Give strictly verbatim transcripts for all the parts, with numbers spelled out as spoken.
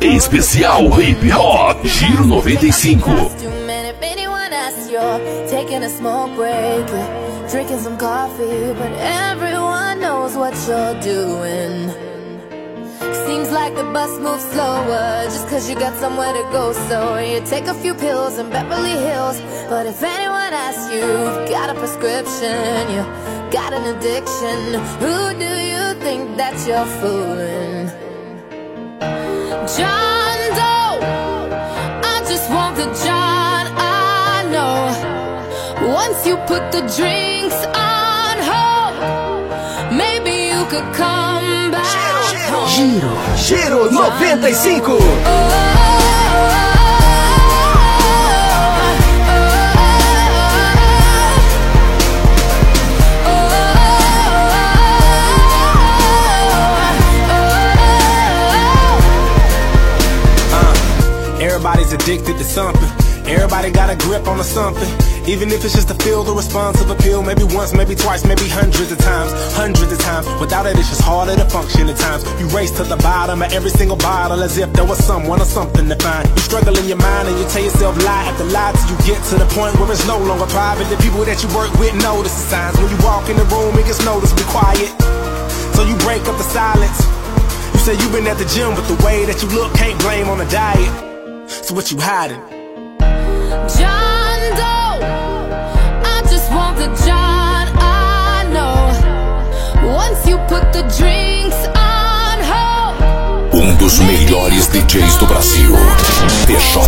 Especial Hip Hop Giro noventa e cinco. Taking a smoke break, drinking some coffee, but everyone knows what you're doing. Seems like the bus moves slower just cause you got somewhere to go. So you take a few pills in Beverly Hills, but if anyone asks you, you've got a prescription, you got an addiction, who do you think that you're fooling? John Doe, I just want the John I know. Once you put the drinks on hold, maybe you could come back home. Giro, Giro noventa e cinco. Everybody's addicted to something. Everybody got a grip on something. Even if it's just to feel the response of a pill. Maybe once, maybe twice, maybe hundreds of times. Hundreds of times. Without it, it's just harder to function at times. You race to the bottom of every single bottle as if there was someone or something to find. You struggle in your mind and you tell yourself lie after lie till you get to the point where it's no longer private. The people that you work with notice the signs. When you walk in the room, it gets noticed, be quiet. So you break up the silence. You say you've been at the gym, but the way that you look can't blame on a diet. So what you hiding? John Doe, I just want the John I know. Once you put the drinks on hold. Um dos melhores D Js do Brasil, T J.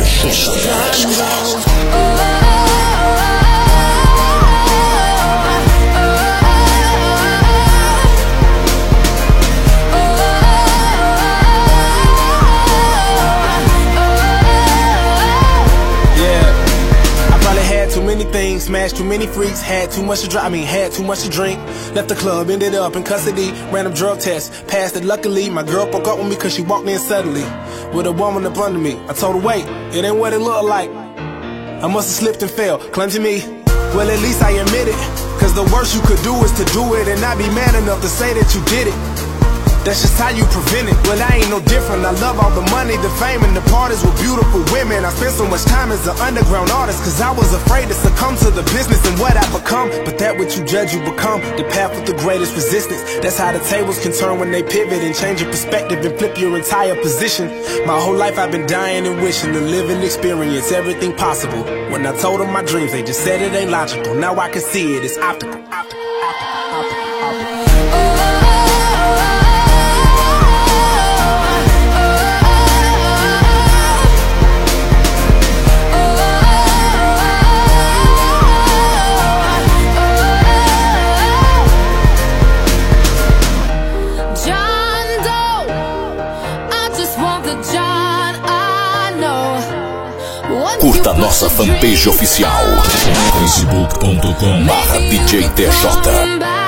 Too many things, smashed too many freaks, had too much to drive, I mean had too much to drink. Left the club, ended up in custody, random drug test, passed it luckily. My girl broke up with me cause she walked in suddenly with a woman up under me. I told her wait, it ain't what it looked like. I must have slipped and fell, claimed to me. Well at least I admit it, cause the worst you could do is to do it and not be man enough to say that you did it. That's just how you prevent it. Well, I ain't no different. I love all the money, the fame, and the parties with beautiful women. I spent so much time as an underground artist cause I was afraid to succumb to the business and what I become. But that what you judge, you become. The path with the greatest resistance. That's how the tables can turn when they pivot and change your perspective and flip your entire position. My whole life I've been dying and wishing to live and experience everything possible. When I told them my dreams, they just said it ain't logical. Now I can see it, it's optical. Optical, optical, optical, optical. Curta nossa fanpage oficial facebook ponto com barra D J T J.